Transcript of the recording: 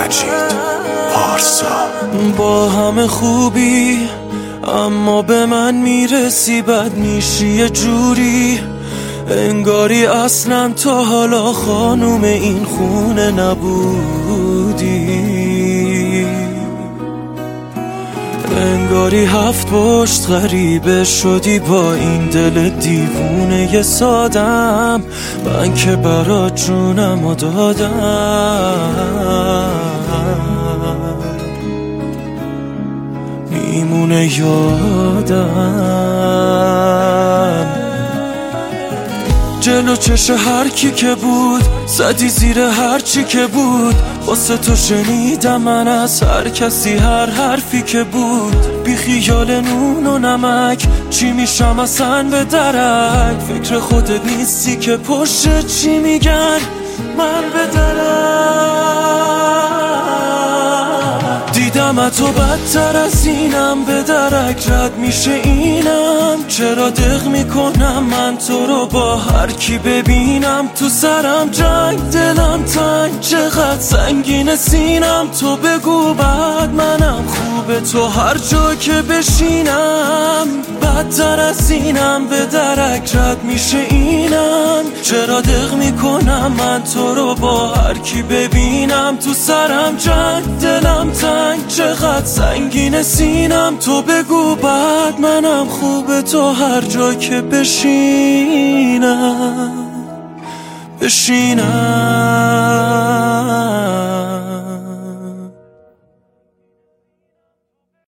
مجید پارسا. با همه خوبی اما به من میرسی بد میشی یه جوری، انگاری اصلا تا حالا خانوم این خونه نبودی، انگاری هفت پشت غریبه شدی با این دل دیوونه یه سادم. من که برات جونمو دادم، میمونه یادم. جلو چش هر کی که بود زدی زیر هر چی که بود، واسه تو شنیدم من از هر کسی هر حرفی که بود. بی خیال نون و نمک چی میشم اصلا به درک، فکر خودت نیستی که پشت چی میگن من به درک. دیدم تو بدتر از اینم به درک رد میشه اینم، چرا دق میکنم من تو رو با هر کی ببینم. تو سرم جنگ دلم تنگ چقدر سنگین سینم، تو بگو بعد منم خوبه تو هر جا که بشینم. بدتر از اینم به درک رد میشه اینم، چرا دق میکنم من تو رو با هر کی ببینم. تو سرم جنگ دلم تنگ چقدر سنگین سینم، تو بگو بعد منم خوبه تو هر جا که بشینم.